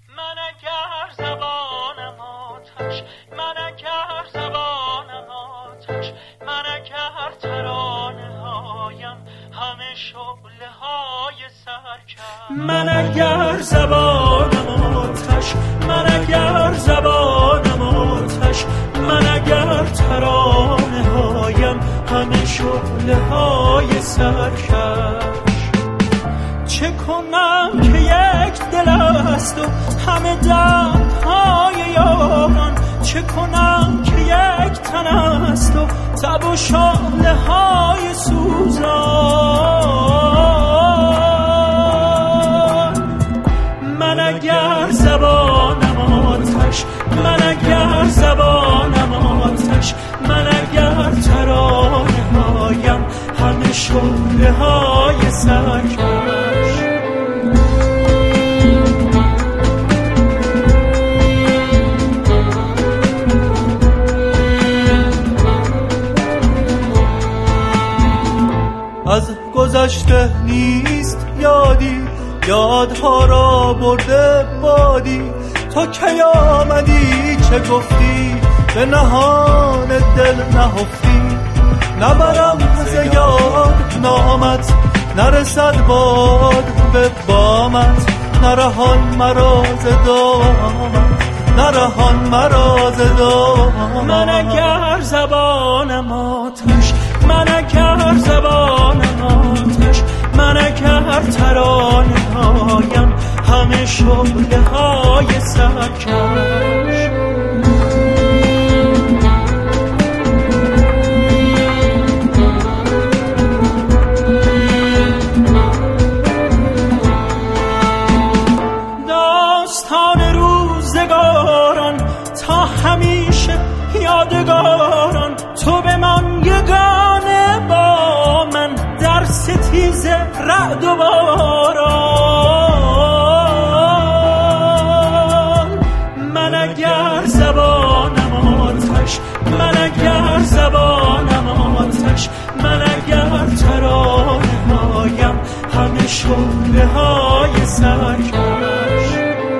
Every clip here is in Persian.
من اگر زبانم آتش، من اگر زبانم آتش، من اگر ترانه هایم همه شعله های سرکش. من اگر زبانم آتش، من اگر زبانم آتش، من اگر ترانه هایم همه شعله های سرکش. چه کنم که یک دل است و همه دردهای یاران، چه کنم که یک تن است و تب و شعله های سوزان. من اگر زبانم آتش، من اگر زبانم آتش، من اگر ترانه هایم همه شعله های سرکش. از گذشته نیست یادی، یادها را برده بادی. تو کی آمدی چه گفتی، به نهان دل نهفتی. نبرم از یاد نامت، نرسد باد به بامت. نرهان مرا ز دامت، نرهان مرا ز دامت. من اگر زبانم آتش، من اگر زبانم آتش، من اگر ترانه هایم همه شعله های سرکش. داستان روزگاران تا همیشه یادگاران، تو به من یگانه با من در ستیز رعد و باران. من اگر زبانم آتش، من اگر زبانم آتش، من اگر ترانه هایم همه شعله های سرکش.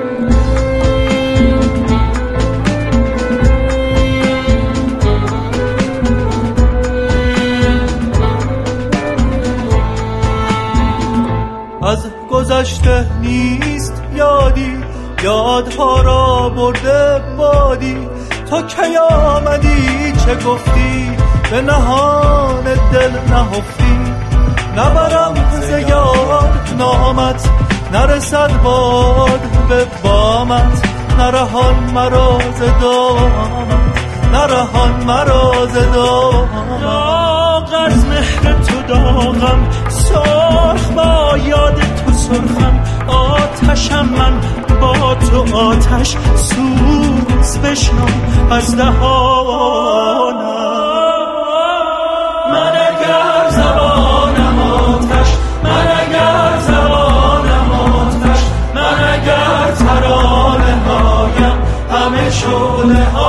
از گذشته نیست یادی، یادها را برده بادی. تو کی آمدی چه گفتی، به نهان دل نهفتی. نبرم از یاد نامت، نرسد باد به بامت. نرهان مرا ز دامت، نرهان مرا ز دامت. داغ از مهر تو داغم، سرخ با یاد تو سرخم. آتشم من با تو آتش، سوز بشنو از دهانم. من اگر زبانم آتش، من اگر زبانم آتش، من اگر ترانه هایم همه شعله